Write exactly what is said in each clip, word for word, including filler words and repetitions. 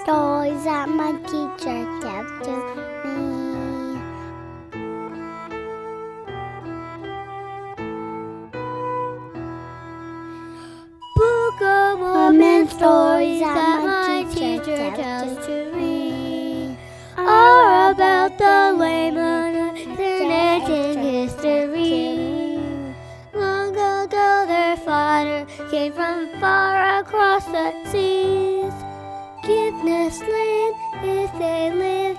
stories that my teacher tells to me. Book of Mormon stories that my teacher tells to me are about the Lamanites and ancient history. Long ago their father came from far across the seas. Give this land if they lived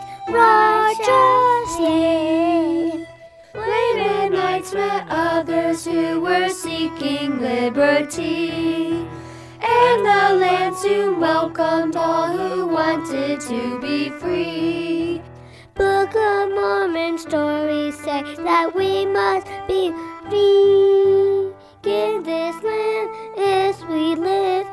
righteously. Lamanites met others who were seeking liberty, and the land soon welcomed all who wanted to be free. Book of Mormon stories say that we must be free. Give this land as we live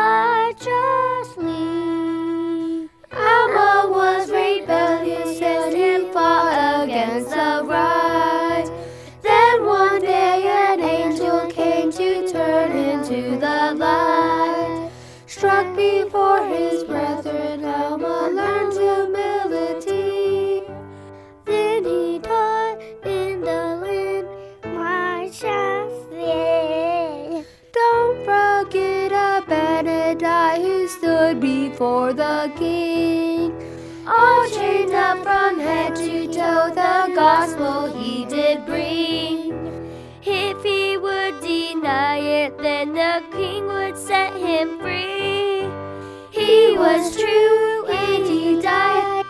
righteously. Alma was rebellious and fought against the right. Then one day an angel came to turn him to the light. Struck before his brethren, Alma learned humility. Then he taught in the land righteously. Don't forget Abinadi who stood before the king. All chained up from head to toe, the gospel he did bring. If he would deny it, then the king would set him free. He was true and he died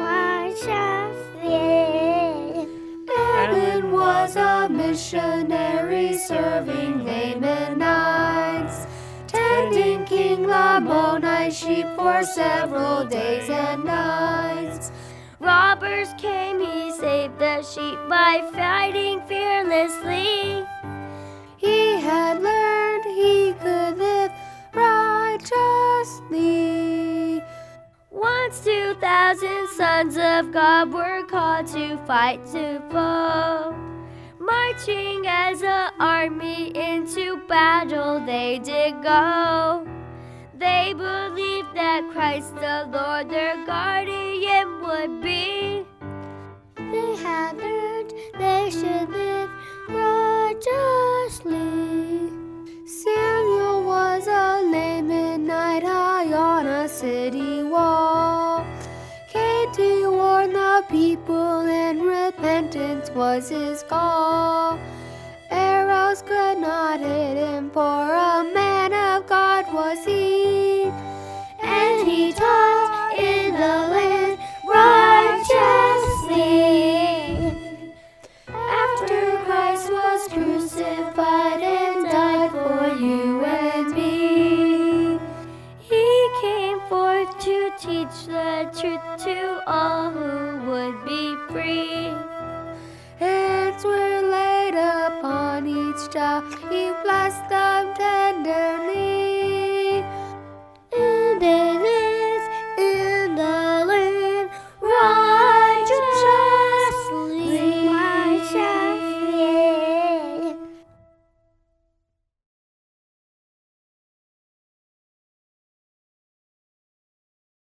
righteously. Abin was a missionary serving Lamanites, tending King Lammonite's sheep for several days and nights. Robbers came, he saved the sheep by fighting fearlessly. He had learned he could live righteously. Once two thousand sons of God were called to fight to foe. Marching as an army into battle they did go. They believed that Christ the Lord their guardian would be. They had learned they should live righteously. Samuel was a Lamanite high on a city wall. Came to warn the people and repentance was his call. Arrows could not hit him, for a man of God was he. And he taught in the land righteously. After Christ was crucified and died for you and me, he came forth to teach the truth to all who would be free. Hands were laid upon each child, he blessed them tender.